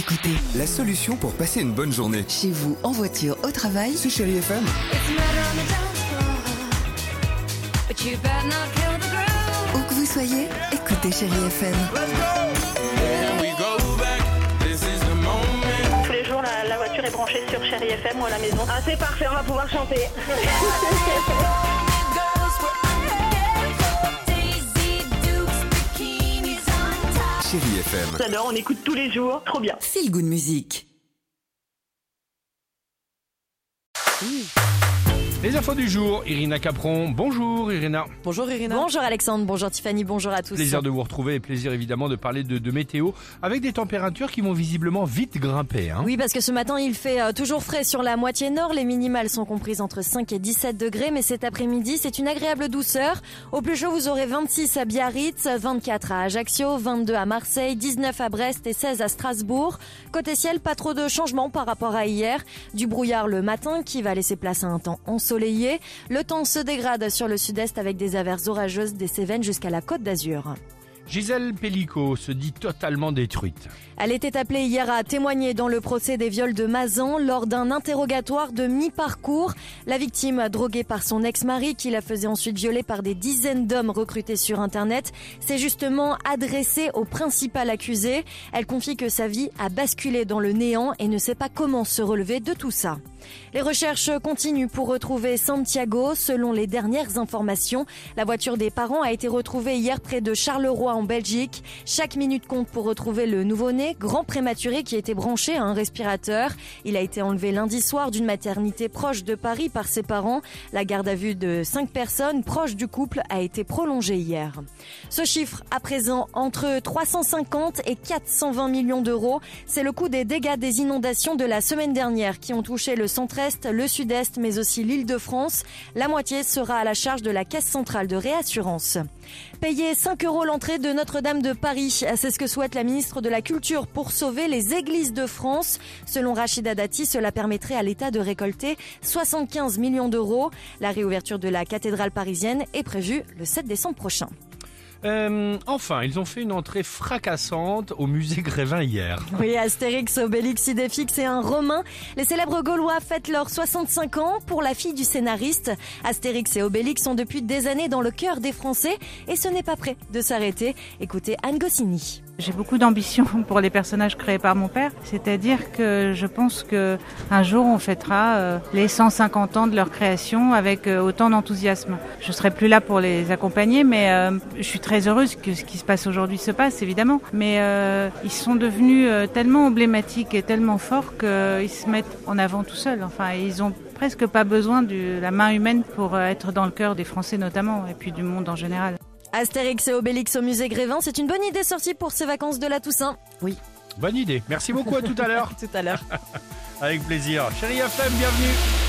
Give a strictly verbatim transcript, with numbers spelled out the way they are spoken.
Écoutez, La solution pour passer une bonne journée. chez vous, en voiture, au travail, C'est Chérie F M. où que vous soyez, écoutez Chérie F M. Tous les jours, la, la voiture est branchée sur Chérie F M ou à la maison. Ah, c'est parfait, on va pouvoir chanter. Chérie F M. J'adore, on écoute tous les jours, trop bien. Feel Good Music. Les infos du jour, Irina Capron. Bonjour Irina. Bonjour Irina. Bonjour Alexandre, bonjour Tiffany, bonjour à tous. Plaisir de vous retrouver et plaisir évidemment de parler de, de météo avec des températures qui vont visiblement vite grimper. Hein. Oui, parce que ce matin il fait euh, toujours frais sur la moitié nord. Les minimales sont comprises entre cinq et dix-sept degrés, mais cet après-midi c'est une agréable douceur. Au plus chaud vous aurez vingt-six à Biarritz, vingt-quatre à Ajaccio, vingt-deux à Marseille, dix-neuf à Brest et seize à Strasbourg. Côté ciel, pas trop de changements par rapport à hier. Du brouillard le matin qui va laisser place à un temps ensoleillé. Le temps se dégrade sur le sud-est avec des averses orageuses des Cévennes jusqu'à la Côte d'Azur. Gisèle Pellicot se dit totalement détruite. Elle était appelée hier à témoigner dans le procès des viols de Mazan lors d'un interrogatoire de mi-parcours. La victime, droguée par son ex-mari qui la faisait ensuite violer par des dizaines d'hommes recrutés sur Internet, s'est justement adressée au principal accusé. Elle confie que sa vie a basculé dans le néant et ne sait pas comment se relever de tout ça. Les recherches continuent pour retrouver Santiago. Selon les dernières informations, la voiture des parents a été retrouvée hier près de Charleroi en Belgique. Chaque minute compte pour retrouver le nouveau-né, grand prématuré qui était branché à un respirateur. Il a été enlevé lundi soir d'une maternité proche de Paris par ses parents. La garde à vue de cinq personnes proches du couple a été prolongée hier. Ce chiffre, à présent, entre trois cent cinquante et quatre cent vingt millions d'euros. C'est le coût des dégâts des inondations de la semaine dernière qui ont touché le centre-est, le sud-est, mais aussi l'Île-de-France. La moitié sera à la charge de la Caisse centrale de réassurance. Payer cinq euros l'entrée de Notre-Dame de Paris, c'est ce que souhaite la ministre de la Culture pour sauver les églises de France. Selon Rachida Dati, cela permettrait à l'État de récolter soixante-quinze millions d'euros. La réouverture de la cathédrale parisienne est prévue le sept décembre prochain. Euh, enfin, ils ont fait une entrée fracassante au musée Grévin hier. Oui, Astérix, Obélix, Idéfix et un Romain. Les célèbres Gaulois fêtent leurs soixante-cinq ans pour la fille du scénariste. Astérix et Obélix sont depuis des années dans le cœur des Français et ce n'est pas prêt de s'arrêter. Écoutez Anne Goscinny. J'ai beaucoup d'ambition pour les personnages créés par mon père, c'est-à-dire que je pense que un jour on fêtera euh, les cent cinquante ans de leur création avec euh, autant d'enthousiasme. Je serai plus là pour les accompagner, mais euh, je suis très heureuse que ce qui se passe aujourd'hui se passe, évidemment. Mais euh, ils sont devenus euh, tellement emblématiques et tellement forts qu'ils euh, se mettent en avant tout seuls. Enfin, ils ont presque pas besoin de la main humaine pour euh, être dans le cœur des Français notamment, et puis du monde en général. Astérix et Obélix au musée Grévin, c'est une bonne idée sortie pour ces vacances de la Toussaint. Oui. Bonne idée. Merci beaucoup, à tout à l'heure. Tout à l'heure. Avec plaisir. Chérie F M, bienvenue.